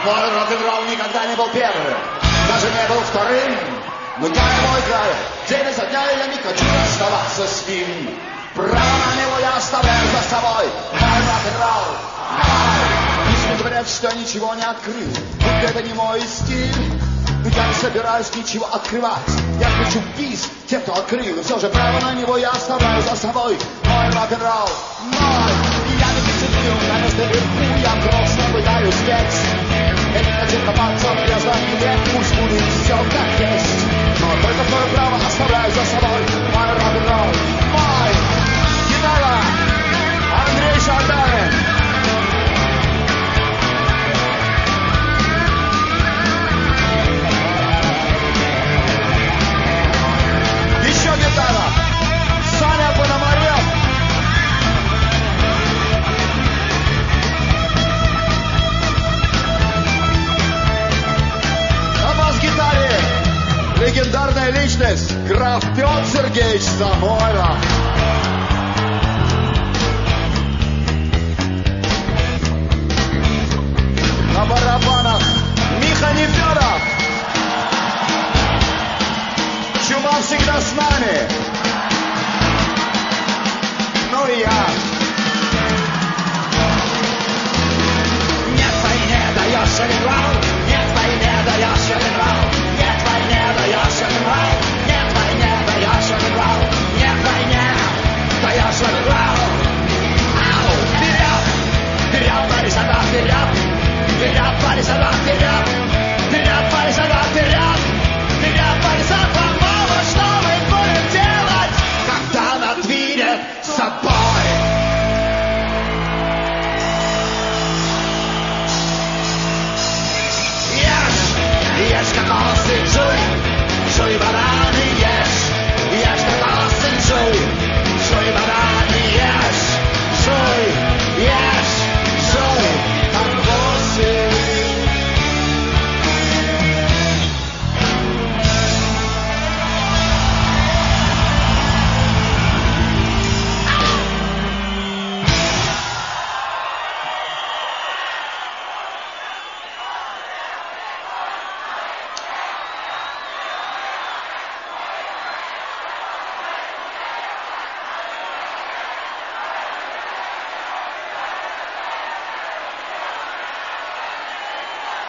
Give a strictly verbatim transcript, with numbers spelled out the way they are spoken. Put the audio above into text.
Мой рок-н-ролл никогда не был первым, даже не был вторым. Но я его играю день изо дня, и я не хочу расставаться с ним. Право на него я оставляю за собой. Мой рок-н-ролл, мой. Пусть мне говорят, что я ничего не открыл, будто это не мой стиль. Но я не собираюсь ничего открывать. Я включу бис тем, кто открыл. И все же право на него я оставляю за собой. Мой рок-н-ролл, мой. И я не присоединю на место верху, я просто пытаюсь петь. Я не хочу копаться в грязном век, пусть будет все как есть. Но только твое право оставляю за собой. Мой рок-н-ролл, мой. Гитара, Андрей Шатарин. Еще гитара, Саня Пономарев. На бас-гитаре легендарная личность граф Петр Сергеевич Самойлов. На барабанах Миха Нефедов. Чума всегда с нами. Ну и я.